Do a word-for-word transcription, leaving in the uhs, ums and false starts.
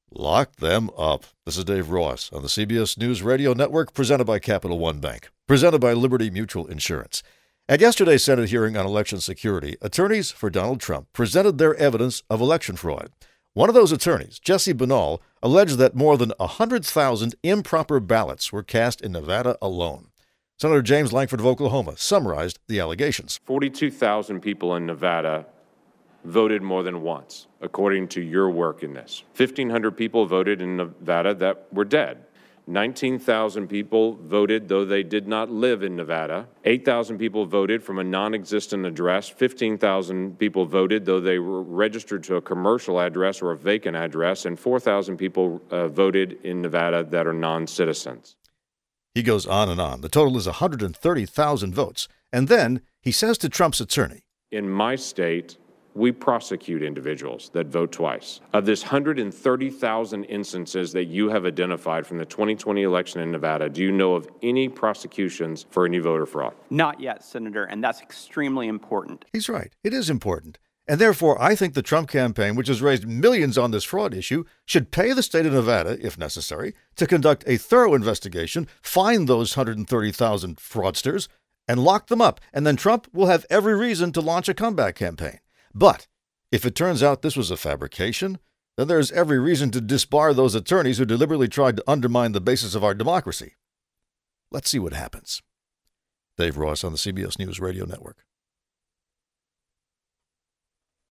Lock them up. This is Dave Ross on the C B S News Radio Network, presented by Capital One Bank, presented by Liberty Mutual Insurance. At yesterday's Senate hearing on election security, attorneys for Donald Trump presented their evidence of election fraud. One of those attorneys, Jesse Binnall, alleged that more than one hundred thousand improper ballots were cast in Nevada alone. Senator James Lankford of Oklahoma summarized the allegations. forty-two thousand people in Nevada voted more than once, according to your work in this. fifteen hundred people voted in Nevada that were dead. nineteen thousand people voted though they did not live in Nevada. eight thousand people voted from a non-existent address. fifteen thousand people voted though they were registered to a commercial address or a vacant address. And four thousand people uh, voted in Nevada that are non-citizens. He goes on and on. The total is one hundred thirty thousand votes. And then he says to Trump's attorney, in my state, we prosecute individuals that vote twice. Of this one hundred thirty thousand instances that you have identified from the twenty twenty election in Nevada, do you know of any prosecutions for any voter fraud? Not yet, Senator, and that's extremely important. He's right. It is important. And therefore, I think the Trump campaign, which has raised millions on this fraud issue, should pay the state of Nevada, if necessary, to conduct a thorough investigation, find those one hundred thirty thousand fraudsters, and lock them up. And then Trump will have every reason to launch a comeback campaign. But if it turns out this was a fabrication, then there's every reason to disbar those attorneys who deliberately tried to undermine the basis of our democracy. Let's see what happens. Dave Ross on the C B S News Radio Network.